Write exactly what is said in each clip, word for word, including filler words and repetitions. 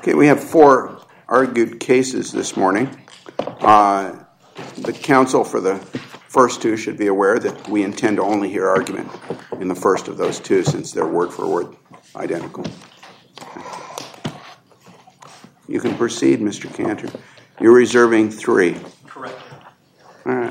Okay, we have four argued cases this morning. Uh, the counsel for the first two should be aware that we intend to only hear argument in the first of those two, since they're word for word identical. You can proceed, Mister Cantor. You're reserving three. Correct. All right.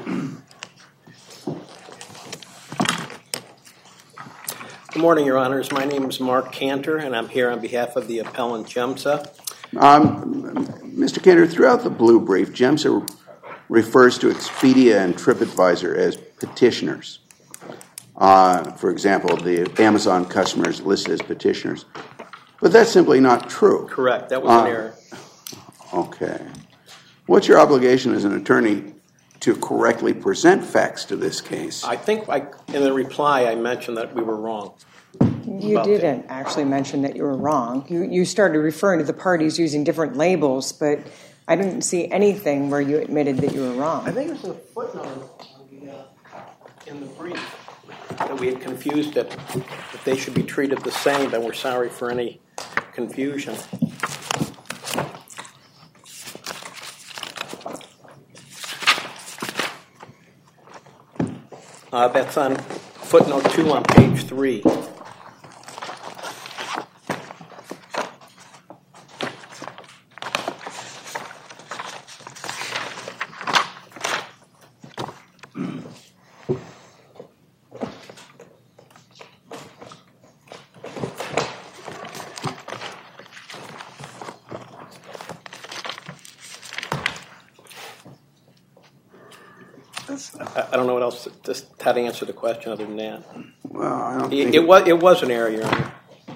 Good morning, Your Honors. My name is Mark Cantor, and I'm here on behalf of the appellant GEMSA. Um, Mister Cantor, throughout the blue brief, GEMSA refers to Expedia and TripAdvisor as petitioners. Uh, for example, the Amazon customers listed as petitioners. But that's simply not true. Correct. That was uh, an error. Okay. What's your obligation as an attorney to correctly present facts to this case? I think I, in the reply I mentioned that we were wrong. You didn't actually mention that you were wrong. You you started referring to the parties using different labels, but I didn't see anything where you admitted that you were wrong. I think it was a footnote in the, uh, in the brief that we had confused it, that they should be treated the same, and we're sorry for any confusion. Uh, that's on footnote two on page three. I don't know what else, just how to answer the question other than that. Well, I don't It, think... it, was, it was an error, Your Honor.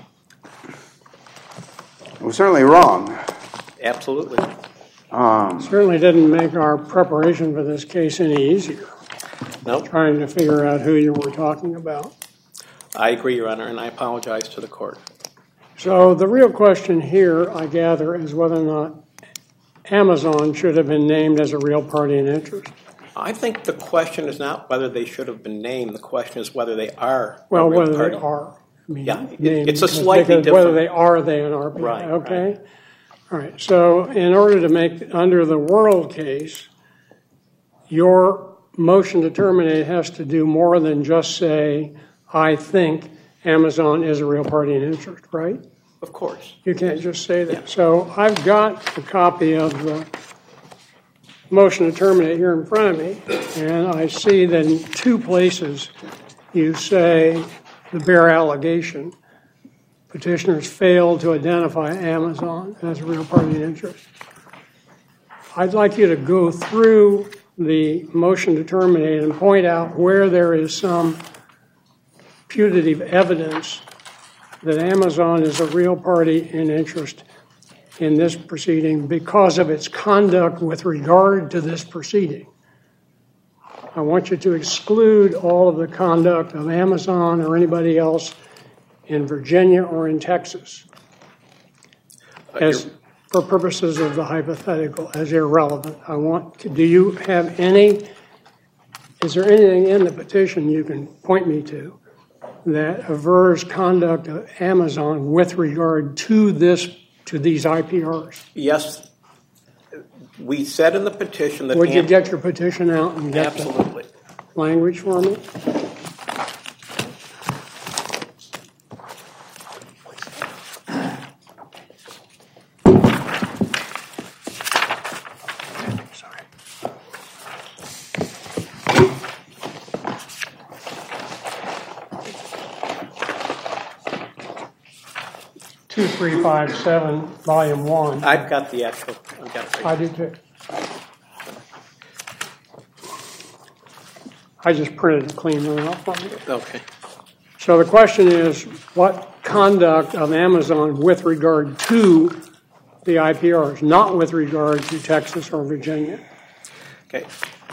It was certainly wrong. Absolutely. Um, Certainly didn't make our preparation for this case any easier. Nope. Trying to figure out who you were talking about. I agree, Your Honor, and I apologize to the court. So the real question here, I gather, is whether or not Amazon should have been named as a real party in interest. I think the question is not whether they should have been named. The question is whether they are. Well, a real whether party. they are. I mean, Yeah, named, it's a slightly because different. Whether they are they an R P I. Right, okay. right. All right. So in order to make under the World case, your motion to terminate has to do more than just say, "I think Amazon is a real party in interest," right? Of course. You can't just say that. Yeah. So I've got a copy of the motion to terminate here in front of me, and I see that in two places you say the bare allegation, petitioners failed to identify Amazon as a real party in interest. I'd like you to go through the motion to terminate and point out where there is some putative evidence that Amazon is a real party in interest in this proceeding because of its conduct with regard to this proceeding. I want you to exclude all of the conduct of Amazon or anybody else in Virginia or in Texas as for purposes of the hypothetical as irrelevant. I want to, do you have any, is there anything in the petition you can point me to that avers conduct of Amazon with regard to this, to these I P Rs? Yes. We said in the petition that... Would you get your petition out and get Absolutely. the language for me? Sorry. two three five seven, volume one. I've got the actual... I've got it. I do too. I just printed a clean one out for you. Okay. So the question is, what conduct of Amazon with regard to the I P Rs, not with regard to Texas or Virginia? Okay.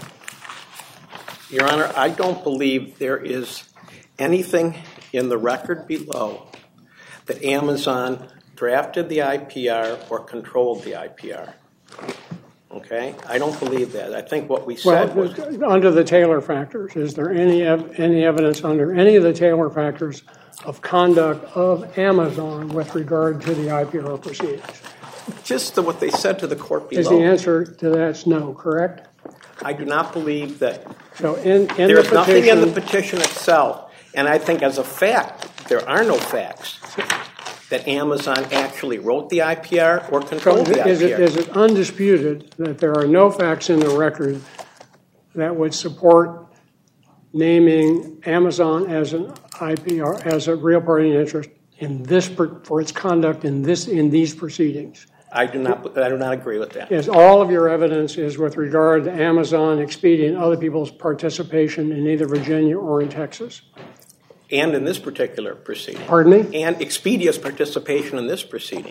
Your Honor, I don't believe there is anything in the record below that Amazon drafted the I P R or controlled the I P R. Okay? I don't believe that. I think what we said well, was... Under the Taylor factors, is there any ev- any evidence under any of the Taylor factors of conduct of Amazon with regard to the I P R proceedings? Just the, what they said to the court below. Is the answer to that no, correct? I do not believe that. So in, in there's the nothing petition, in the petition itself, and I think as a fact, there are no facts that Amazon actually wrote the I P R or controlled so the is I P R. It, is it undisputed that there are no facts in the record that would support naming Amazon as an I P R, as a real party in interest in this for its conduct in this in these proceedings? I do not. I do not agree with that. Yes, all of your evidence is with regard to Amazon, Expedia, and other people's participation in either Virginia or in Texas. And in this particular proceeding. Pardon me? And Expedia's participation in this proceeding.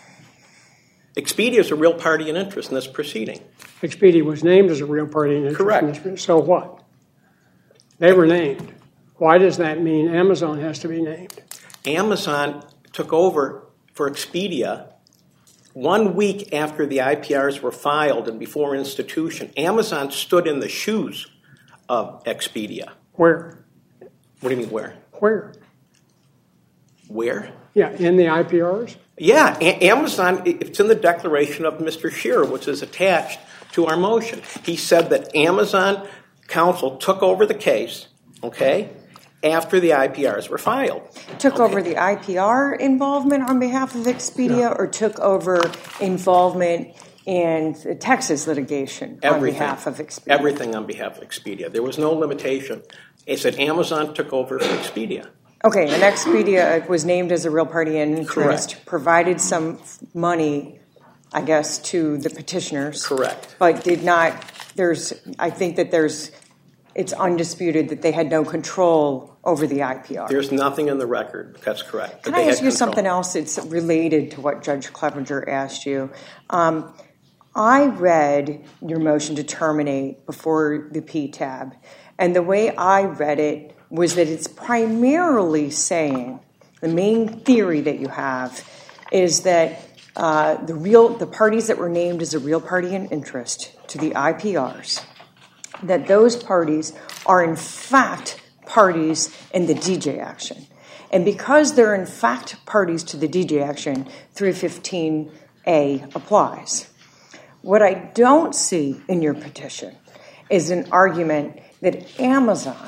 Expedia is a real party in interest in this proceeding. Expedia was named as a real party in interest. Correct. In this proceeding. So what? They were named. Why does that mean Amazon has to be named? Amazon took over for Expedia one week after the I P Rs were filed and before institution. Amazon stood in the shoes of Expedia. Where? What do you mean where? Where? Where? Yeah, in the I P Rs? Yeah, a- Amazon, it's in the declaration of Mister Shearer, which is attached to our motion. He said that Amazon counsel took over the case, okay, after the I P Rs were filed. Took okay. over the I P R involvement on behalf of Expedia, no. or took over involvement in the Texas litigation Everything. on behalf of Expedia? Everything on behalf of Expedia. There was no limitation. It said Amazon took over for Expedia. Okay, and Expedia was named as a real party in interest, Correct. provided some money, I guess, to the petitioners. Correct. But did not, there's, I think that there's, it's undisputed that they had no control over the I P R. There's nothing in the record. That's correct. Can I ask you control. something else that's related to what Judge Clevenger asked you? Um, I read your motion to terminate before the P T A B, and the way I read it was that it's primarily saying, the main theory that you have is that uh, the real the parties that were named as a real party in interest to the I P Rs, that those parties are in fact parties in the D J action. And because they're in fact parties to the D J action, three fifteen A applies. What I don't see in your petition is an argument that Amazon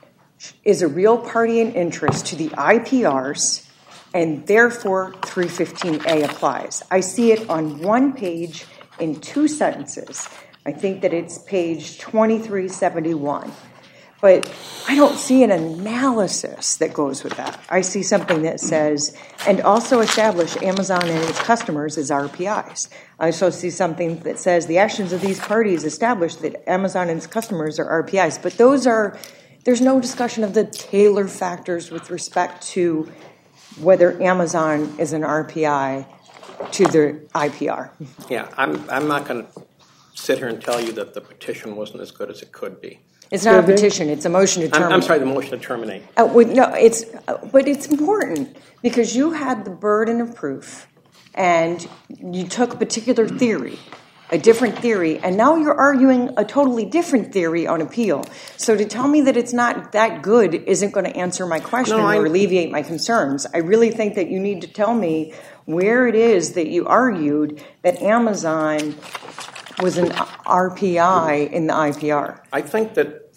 is a real party in interest to the I P Rs, and therefore three fifteen A applies. I see it on one page in two sentences. I think that it's page twenty-three seventy-one. But I don't see an analysis that goes with that. I see something that says, and also establish Amazon and its customers as R P Is. I also see something that says the actions of these parties establish that Amazon and its customers are R P Is. But those are, there's no discussion of the Taylor factors with respect to whether Amazon is an R P I to the I P R. Yeah, I'm, I'm not going to sit here and tell you that the petition wasn't as good as it could be. It's not a petition. It's a motion to terminate. I'm, I'm sorry, the motion to terminate. Uh, well, no, it's, uh, but it's important because you had the burden of proof, and you took a particular theory, a different theory, and now you're arguing a totally different theory on appeal. So to tell me that it's not that good isn't going to answer my question no, or alleviate my concerns. I really think that you need to tell me where it is that you argued that Amazon was an R P I in the I P R. I think that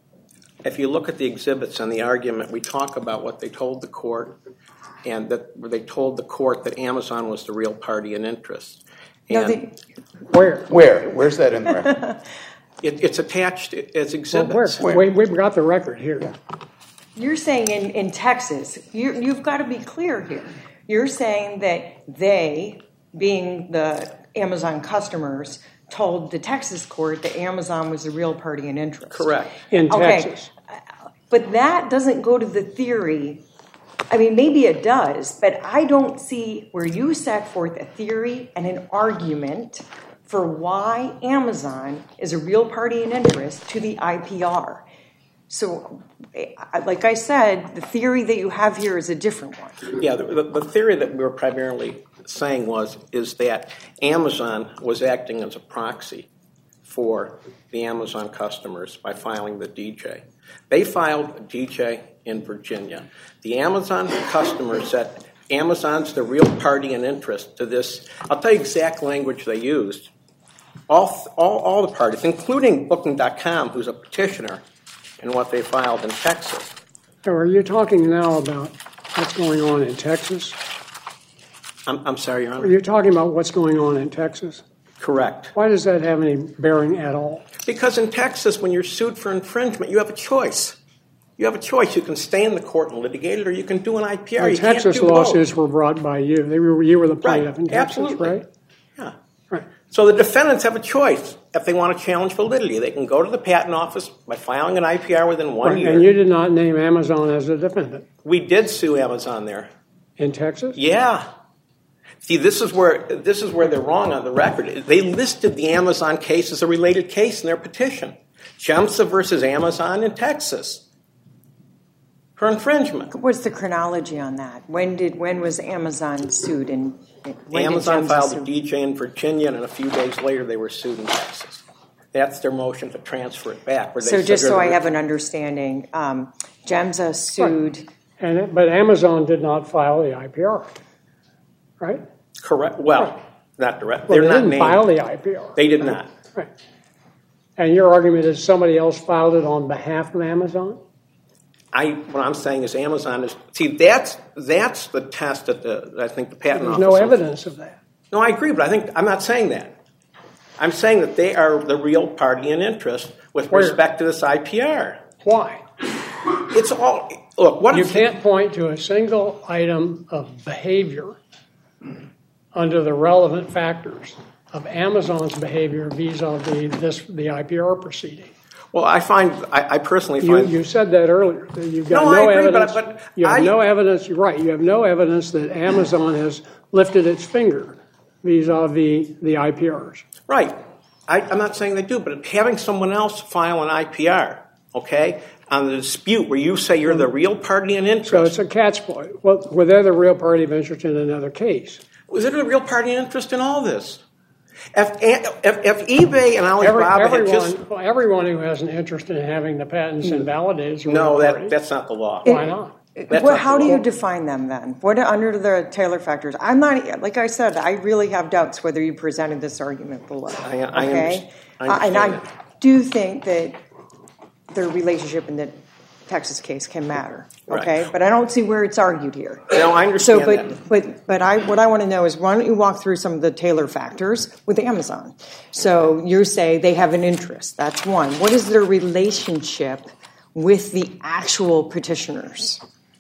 if you look at the exhibits and the argument, we talk about what they told the court, and that they told the court that Amazon was the real party in interest. No, and they, Where? Where? Where's that in the record? it, it's attached as exhibits. Well, where? We, we've got the record here. Yeah. You're saying in, in Texas, you, you've got to be clear here. You're saying that they, being the Amazon customers, told the Texas court that Amazon was a real party in interest. Correct. In Texas. Okay. But that doesn't go to the theory. I mean, maybe it does, but I don't see where you set forth a theory and an argument for why Amazon is a real party in interest to the I P R. So, like I said, the theory that you have here is a different one. Yeah, the, the theory that we were primarily saying was is that Amazon was acting as a proxy for the Amazon customers by filing the D J. They filed a D J in Virginia. The Amazon customers that Amazon's the real party in interest to this. I'll tell you exact language they used. All, all, all the parties, including Booking dot com, who's a petitioner, and what they filed in Texas. So are you talking now about what's going on in Texas? I'm, I'm sorry, Your Honor. Are you talking about what's going on in Texas? Correct. Why does that have any bearing at all? Because in Texas, when you're sued for infringement, you have a choice. You have a choice. You can stay in the court and litigate it, or you can do an I P R. The you Texas can't do lawsuits both. were brought by you. They were, you were the plaintiff Right. in Texas, Absolutely. right? Yeah. Right. So the defendants have a choice. If they want to challenge validity, they can go to the patent office by filing an I P R within one Right. year. And you did not name Amazon as a defendant. We did sue Amazon there. In Texas? Yeah. See, this is where this is where they're wrong on the record. They listed the Amazon case as a related case in their petition. Jemsa versus Amazon in Texas for infringement. What's the chronology on that? When did when was Amazon sued? And when Amazon did filed sue? a D J in Virginia, and a few days later they were sued in Texas. That's their motion to transfer it back. Where they So just said so I they're- have an understanding, um, Jemsa sued. And it, but Amazon did not file the I P R, right? Correct. Well, not direct. Well, They're they not didn't named. file the I P R. They did not. Right. And your argument is somebody else filed it on behalf of Amazon? I what I'm saying is Amazon is see that's that's the test that the that I think the patent There's office. no evidence of that. No, I agree, but I think I'm not saying that. I'm saying that they are the real party in interest with Where? respect to this I P R. Why? It's all look. What You if- can't point to a single item of behavior under the relevant factors of Amazon's behavior vis-a-vis this the I P R proceeding. Well, I find I, I personally You, find you said that earlier. That you've got No, no, I agree, but- evidence. but you have I- no evidence. You're right. You have no evidence that Amazon has lifted its finger vis-a-vis the I P Rs. right. I, I'm not saying they do, but having someone else file an I P R, okay, on the dispute where you say you're the real party in interest. So it's a cat's play. Well, were they the real party of interest in another case? Was it a real party in interest in all this? If, if, if eBay and Every, Alibaba had everyone, just well, everyone who has an interest in having the patents invalidated is a no, real that party. that's not the law. Why not? That's Well, not how the do you law. define them then? What are under the Taylor factors? I'm not, like I said, I really have doubts whether you presented this argument below. I- I okay? underst- I Uh, and I understand do think that the relationship in the Texas case can matter. Okay, Right. but I don't see where it's argued here. No, I understand So, but that. but but I what I want to know is why don't you walk through some of the Taylor factors with Amazon? So you say they have an interest. That's one. What is their relationship with the actual petitioners?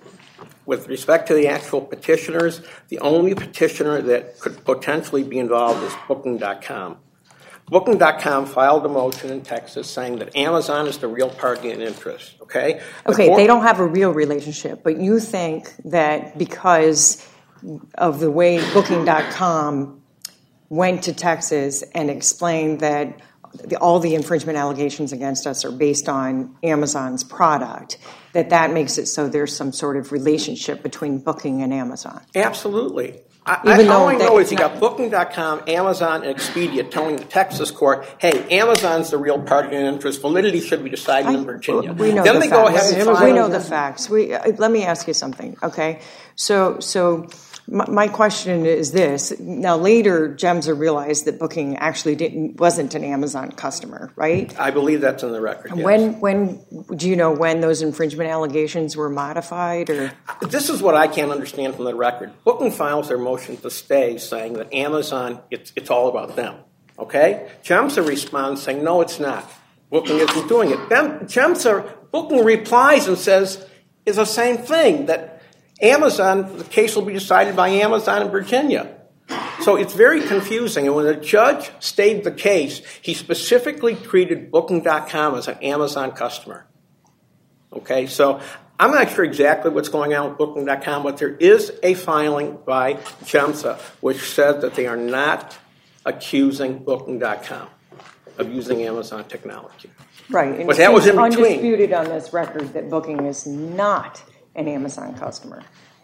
With respect to the actual petitioners, the only petitioner that could potentially be involved is Booking dot com. Booking dot com filed a motion in Texas saying that Amazon is the real party in interest, okay? Okay, Before- they don't have a real relationship, but you think that because of the way Booking dot com went to Texas and explained that the, all the infringement allegations against us are based on Amazon's product, that that makes it so there's some sort of relationship between Booking and Amazon. Absolutely. I, Even I, all though I they- know is it's you not- got Booking dot com, Amazon, and Expedia telling the Texas court, hey, Amazon's the real party in interest. Validity should be decided in Virginia. We know then the they facts. go ahead and Amazon- file. We know the facts. We uh, let me ask you something, okay? So, so my, my question is this: now, later, Gemsa realized that Booking actually didn't wasn't an Amazon customer, right? I believe that's in the record. Yes. When, when do you know when those infringement allegations were modified, or This is what I can't understand from the record. Booking files their motion to stay, saying that Amazon, it's, it's all about them. Okay? Gemsa responds saying, no, it's not. Booking isn't doing it. Then Gemsa, Booking replies and says, it's the same thing, that Amazon, the case will be decided by Amazon in Virginia. So it's very confusing. And when the judge stayed the case, he specifically treated Booking dot com as an Amazon customer. Okay, so I'm not sure exactly what's going on with Booking dot com, but there is a filing by Gemsa which said that they are not accusing Booking dot com of using Amazon technology. right? And But that was in it's between. undisputed on this record that Booking is not an Amazon customer.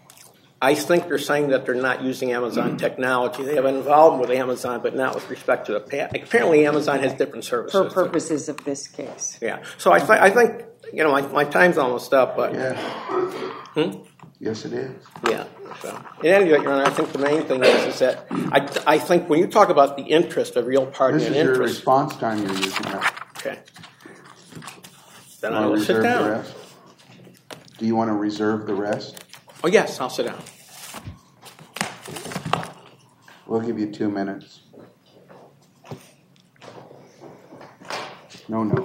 I think they're saying that they're not using Amazon technology. They have an involvement with Amazon, but not with respect to the patent. Apparently, Amazon has different services. For purposes of this case. Yeah. So I, th- I think, you know, my, my time's almost up, but Yeah. Hmm? Yes, it is. yeah. So, in any event, Your Honor, I think the main thing is, is that I, I think when you talk about the interest, a real party This and is your interest. response time you're using up. Okay. Then Want I to will sit reserve the down. rest? Do you want to reserve the rest? Oh, yes, I'll sit down. We'll give you two minutes. No, no.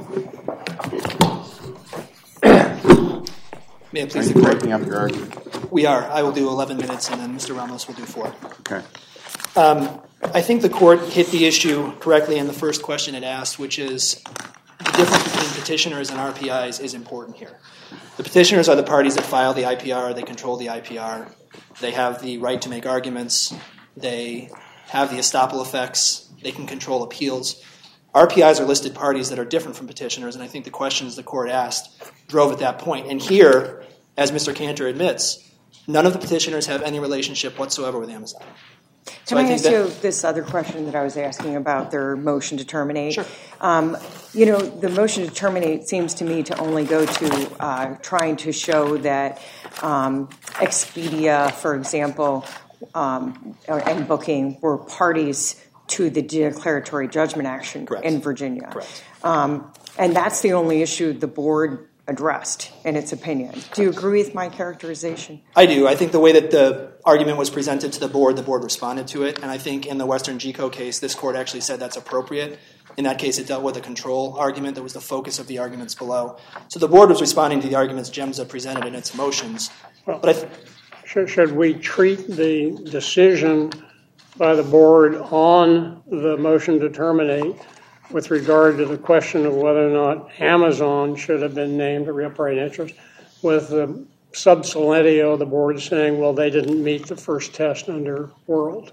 May it Are please you the court? breaking up your argument? We are. I will do eleven minutes, and then Mister Ramos will do four. Okay. Um, I think the court hit the issue correctly in the first question it asked, which is the difference between petitioners and R P Is is important here. The petitioners are the parties that file the I P R. They control the I P R. They have the right to make arguments. They have the estoppel effects. They can control appeals. R P Is are listed parties that are different from petitioners, and I think the questions the court asked drove at that point. And here, as Mister Cantor admits, none of the petitioners have any relationship whatsoever with Amazon. So Can I, I think ask that, you this other question that I was asking about their motion to terminate? Sure. Um, you know, the motion to terminate seems to me to only go to uh, trying to show that um, Expedia, for example, um, and Booking were parties to the declaratory judgment action Correct. in Virginia. Correct. Um, and that's the only issue the board addressed in its opinion. Do you agree with my characterization? I do. I think the way that the argument was presented to the board, the board responded to it, and I think in the Western G C O case, this court actually said that's appropriate. In that case, it dealt with a control argument that was the focus of the arguments below. So the board was responding to the arguments GEMSA presented in its motions. Well, but I th- should, should we treat the decision by the board on the motion to terminate with regard to the question of whether or not Amazon should have been named a real party in interest, with the sub salientio, the board saying, well, they didn't meet the first test under World.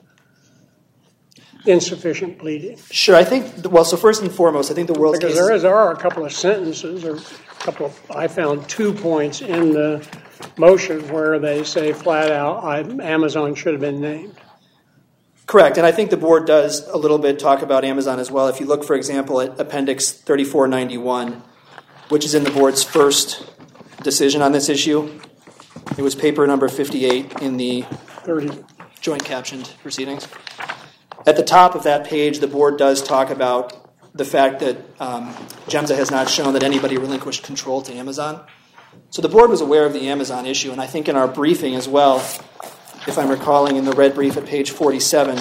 Insufficient pleading. Sure, I think, well, so first and foremost, I think the world's Because case... there, is, there are a couple of sentences, or a couple of, I found two points in the motion where they say flat out, I, Amazon should have been named. Correct, and I think the board does a little bit talk about Amazon as well. If you look, for example, at Appendix thirty-four ninety-one, which is in the board's first decision on this issue, it was paper number fifty-eight in the thirty. joint captioned proceedings. At the top of that page, the board does talk about the fact that um, GEMSA has not shown that anybody relinquished control to Amazon. So the board was aware of the Amazon issue, and I think in our briefing as well, if I'm recalling in the red brief at page forty-seven,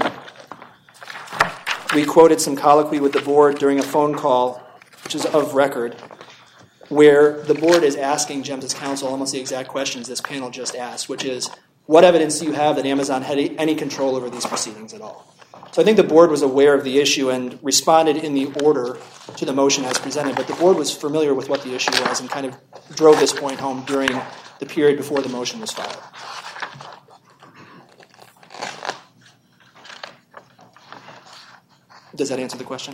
we quoted some colloquy with the board during a phone call, which is of record, where the board is asking GEMSA's counsel almost the exact questions this panel just asked, which is, what evidence do you have that Amazon had any control over these proceedings at all? So I think the board was aware of the issue and responded in the order to the motion as presented, but the board was familiar with what the issue was and kind of drove this point home during the period before the motion was filed. Does that answer the question?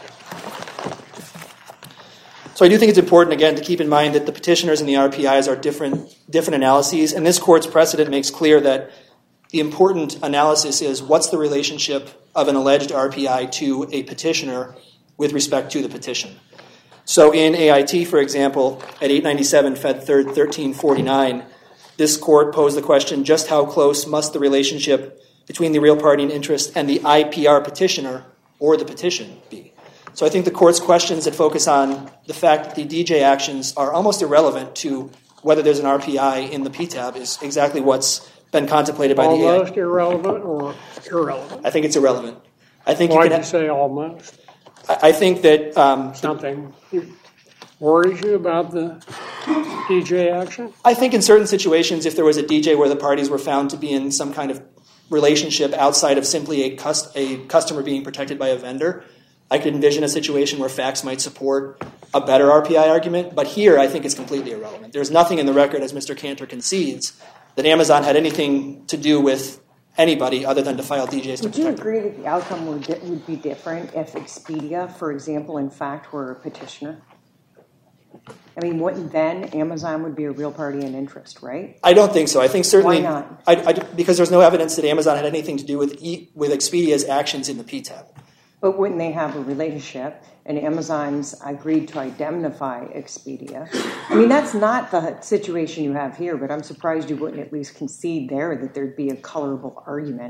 So I do think it's important, again, to keep in mind that the petitioners and the R P Is are different, different analyses, and this court's precedent makes clear that the important analysis is what's the relationship of an alleged R P I to a petitioner with respect to the petition. So in A I T, for example, at eight ninety-seven Fed third thirteen forty-nine, this court posed the question, just how close must the relationship between the real party in interest and the I P R petitioner or the petition be? So I think the court's questions that focus on the fact that the D J actions are almost irrelevant to whether there's an R P I in the P TAB is exactly what's been contemplated by almost the A I. Almost irrelevant or irrelevant? I think it's irrelevant. I think Why you do can you say almost? I think that um, Something worries you about the D J action? I think in certain situations, if there was a D J where the parties were found to be in some kind of relationship outside of simply a, cust- a customer being protected by a vendor, I could envision a situation where facts might support a better R P I argument. But here, I think it's completely irrelevant. There's nothing in the record, as Mister Cantor concedes, that Amazon had anything to do with anybody other than to file D Js to Would you protect them. agree that the outcome would, would be different if Expedia, for example, in fact, were a petitioner? I mean, wouldn't then Amazon would be a real party in interest, right? I don't think so. I think certainly Why not? I, I, because there's no evidence that Amazon had anything to do with e, with Expedia's actions in the P TAB. But wouldn't they have a relationship and Amazon's agreed to indemnify Expedia. I mean, that's not the situation you have here, but I'm surprised you wouldn't at least concede there that there'd be a colorable argument.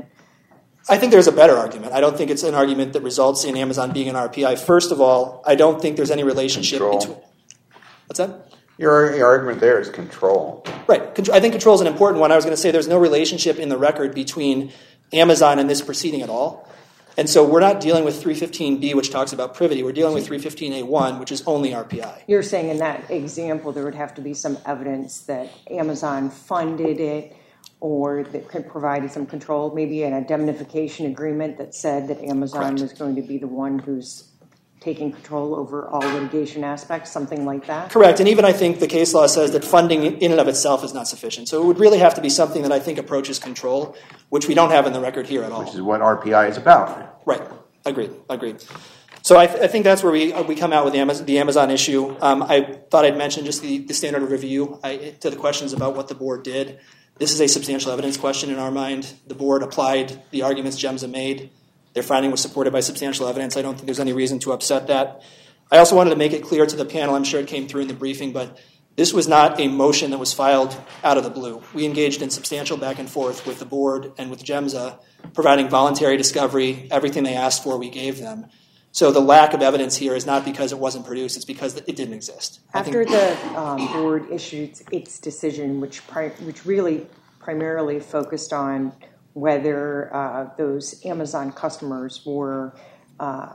I think there's a better argument. I don't think it's an argument that results in Amazon being an R P I. First of all, I don't think there's any relationship Control. between... What's that? Your, your argument there is control. Right. I think control is an important one. I was going to say there's no relationship in the record between Amazon and this proceeding at all. And so we're not dealing with three fifteen B, which talks about privity. We're dealing with three fifteen A one, which is only R P I. You're saying in that example there would have to be some evidence that Amazon funded it or that could provide some control, maybe an indemnification agreement that said that Amazon Correct. was going to be the one who's taking control over all litigation aspects, something like that? Correct. And even I think the case law says that funding in and of itself is not sufficient. So it would really have to be something that I think approaches control, which we don't have in the record here at all. Which is what R P I is about. Right. Agreed. Agreed. So I, th- I think that's where we we come out with the Amazon, the Amazon issue. Um, I thought I'd mention just the, the standard of review I, to the questions about what the board did. This is a substantial evidence question in our mind. The board applied the arguments GEMSA made. Their finding was supported by substantial evidence. I don't think there's any reason to upset that. I also wanted to make it clear to the panel, I'm sure it came through in the briefing, but this was not a motion that was filed out of the blue. We engaged in substantial back and forth with the board and with GEMSA, providing voluntary discovery. Everything they asked for, we gave them. So the lack of evidence here is not because it wasn't produced, it's because it didn't exist. After the um, board issued its decision, which pri- which really primarily focused on whether uh, those Amazon customers were uh,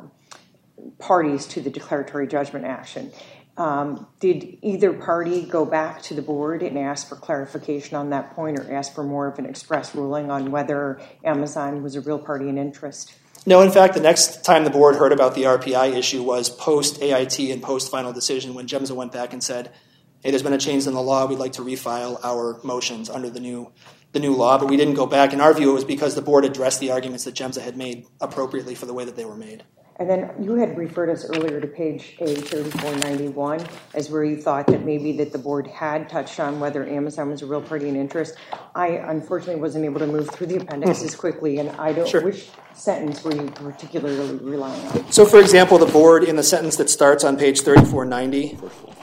parties to the declaratory judgment action, um, did either party go back to the board and ask for clarification on that point or ask for more of an express ruling on whether Amazon was a real party in interest? No, in fact, the next time the board heard about the R P I issue was post-A I T and post-final decision when GEMSA went back and said, hey, there's been a change in the law. We'd like to refile our motions under the new the new law. But we didn't go back. In our view, it was because the board addressed the arguments that GEMSA had made appropriately for the way that they were made. And then you had referred us earlier to page A thirty-four ninety-one as where you thought that maybe that the board had touched on whether Amazon was a real party in interest. I unfortunately wasn't able to move through the appendix as quickly, and I don't. Sure. Which sentence were you particularly relying on? So, for example, the board in the sentence that starts on page thirty-four ninety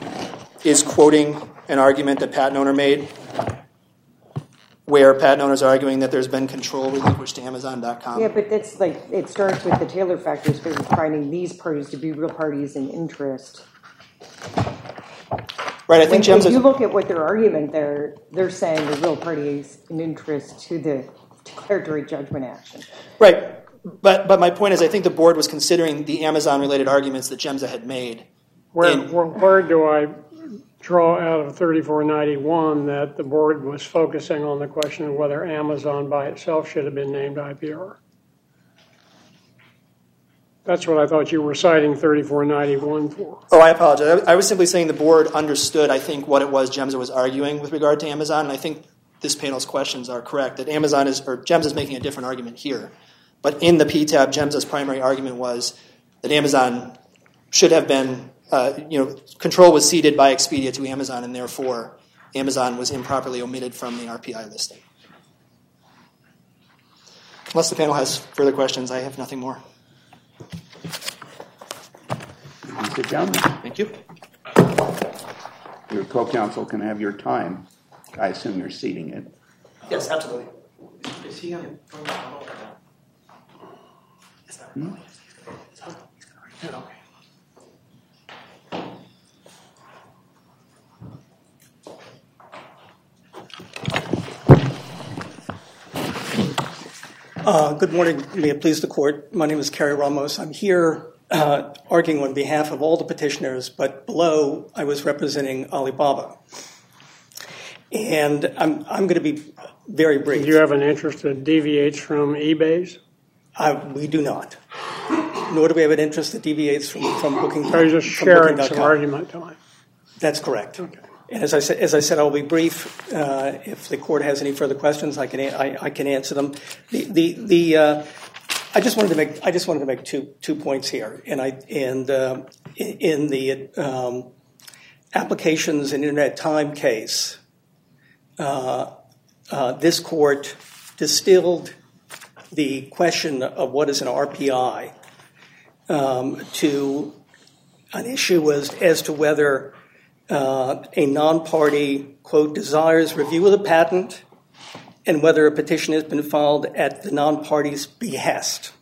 is quoting an argument that patent owner made, where patent owners are arguing that there's been control relinquished to Amazon dot com. Yeah, but that's like, it starts with the Taylor factors for finding these parties to be real parties in interest. Right, I think When, GEMSA... when you look at what their argument, they're, they're saying the real parties in interest to the declaratory judgment action. Right, but but my point is I think the board was considering the Amazon-related arguments that GEMSA had made. Where, in, where, where do I draw out of thirty-four ninety-one that the board was focusing on the question of whether Amazon by itself should have been named I P R? That's what I thought you were citing thirty-four ninety-one for. Oh, I apologize. I was simply saying the board understood, I think, what it was GEMSA was arguing with regard to Amazon, and I think this panel's questions are correct, that Amazon is, or GEMSA is making a different argument here. But in the P TAB, GEMSA's primary argument was that Amazon should have been, uh, you know, control was ceded by Expedia to Amazon, and therefore Amazon was improperly omitted from the R P I listing. Unless the panel has further questions, I have nothing more. Sit down. Thank you. Your co-counsel can have your time. I assume you're seating it. Yes, absolutely. Is he on? Hmm? Uh, good morning. May it please the court. My name is Kerry Ramos. I'm here uh, arguing on behalf of all the petitioners, but below I was representing Alibaba. And I'm, I'm going to be very brief. Do you have an interest that deviates from eBay's? I, we do not. Nor do we have an interest that deviates from, from booking. Are you just from sharing booking. some argument time? That's correct. Okay. And as I said, as I said, I'll be brief. Uh, if the court has any further questions, I can I, I can answer them. The the the uh, I just wanted to make I just wanted to make two two points here, and I and uh, in the um, applications and internet time case, uh, uh, this court distilled the question of what is an R P I um, to an issue was as to whether uh, a non-party, quote, desires review of the patent and whether a petition has been filed at the non-party's behest.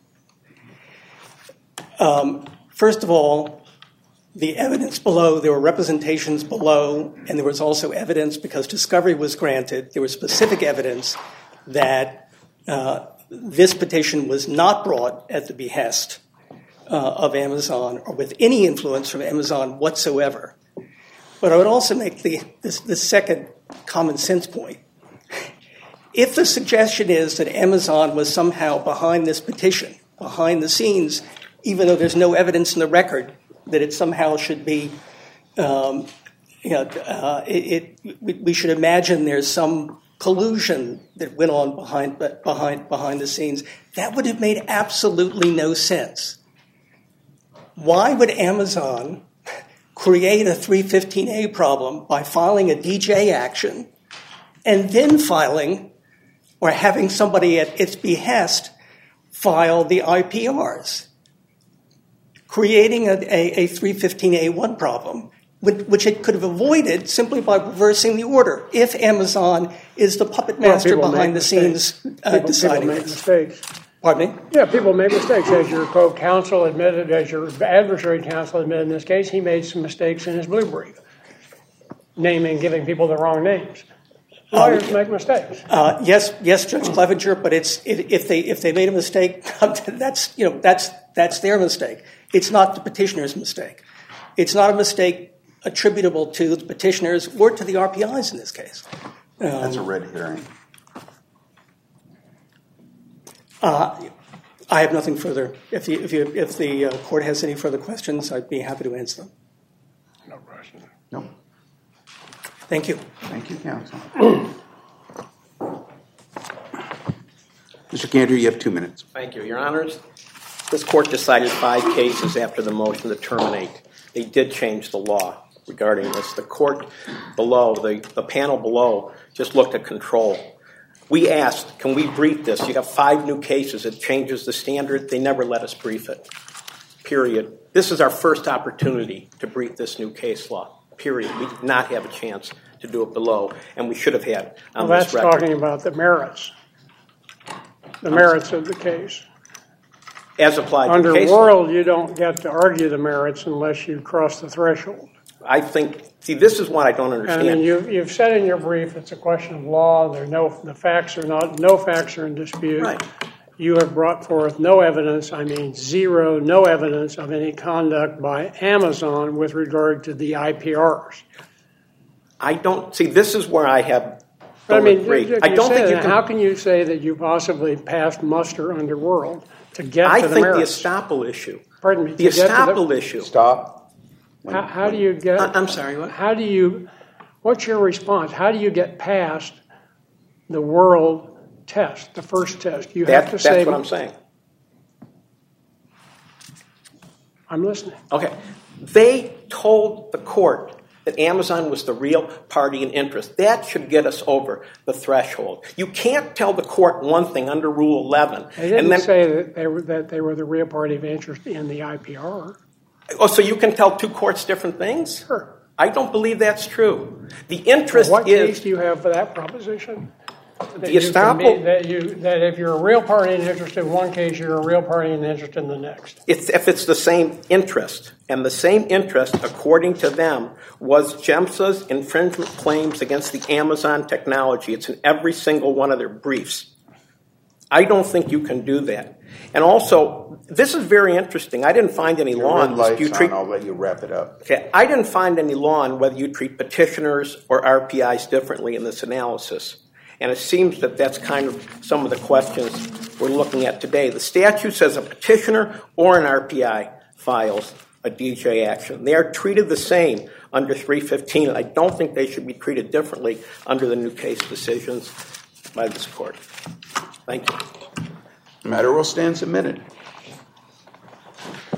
Um, first of all, the evidence below, there were representations below, and there was also evidence, because discovery was granted, there was specific evidence that uh, this petition was not brought at the behest uh, of Amazon or with any influence from Amazon whatsoever. But I would also make the, this, the second common sense point. If the suggestion is that Amazon was somehow behind this petition, behind the scenes, even though there's no evidence in the record that it somehow should be, um, you know, uh, it, it, we, we should imagine there's some collusion that went on behind, behind, behind the scenes. That would have made absolutely no sense. Why would Amazon create a three fifteen A problem by filing a D J action and then filing or having somebody at its behest file the I P Rs? Creating a, a, a three fifteen A one problem, which it could have avoided simply by reversing the order, if Amazon is the puppet master well, behind the scenes uh, people, deciding people make this. mistakes. Pardon me? Yeah, people make mistakes. As your co-counsel admitted, as your adversary counsel admitted in this case, he made some mistakes in his blue brief, naming, giving people the wrong names. Lawyers um, make mistakes. Uh, yes, yes, Judge Clevenger, but it's if, if they if they made a mistake, that's you know that's that's their mistake. It's not the petitioner's mistake. It's not a mistake attributable to the petitioners or to the R P Is in this case. Um, That's a red herring. Uh, I have nothing further. If, you, if, you, if the uh, court has any further questions, I'd be happy to answer them. No question. No. Thank you. Thank you, counsel. Mister Cantor, you have two minutes. Thank you, Your Honors. This court decided five cases after the motion to terminate. They did change the law regarding this. The court below, the, the panel below, just looked at control. We asked, can we brief this? You have five new cases. It changes the standard. They never let us brief it, period. This is our first opportunity to brief this new case law, period. We did not have a chance to do it below, and we should have had on well, this that's record. talking about the merits, the merits of the case. As applied Under to case Worrell, law. you don't get to argue the merits unless you cross the threshold. I think, see, this is what I don't understand. And then you, you've said in your brief it's a question of law. There are no, the facts are not, no facts are in dispute. Right. You have brought forth no evidence, I mean zero, no evidence of any conduct by Amazon with regard to the I P Rs. I don't, see, this is where I have, But don't I mean, agree. if I you don't say think you that, can. how can you say that you possibly passed muster under Worrell to get I to the think the merits? estoppel issue. Pardon me. The to get to estoppel issue. Stop. How, how do you get? I- I'm sorry, what? How do you? What's your response? How do you get past the Worrell test, the first test? You That, have to that's say. what I'm saying. I'm listening. Okay. They told the court that Amazon was the real party in interest. That should get us over the threshold. You can't tell the court one thing under Rule eleven. They didn't and then, say that they were that they were the real party of interest in the I P R. oh, so you can tell two courts different things? Sure. I don't believe that's true. The interest What is... case do you have for that proposition? That The you can estoppel- be- that you that if you're a real party in interest in one case, you're a real party in interest in the next. It's, if it's the same interest, and the same interest, according to them, was GEMSA's infringement claims against the Amazon technology. It's in every single one of their briefs. I don't think you can do that. And also, this is very interesting. I didn't find any Your law red on light's this. You treat, on. I'll let you wrap it up. okay, I didn't find any law on whether you treat petitioners or R P Is differently in this analysis. And it seems that that's kind of some of the questions we're looking at today. The statute says a petitioner or an R P I files a D J action. They are treated the same under three fifteen, and I don't think they should be treated differently under the new case decisions by this court. Thank you. The matter will stand submitted.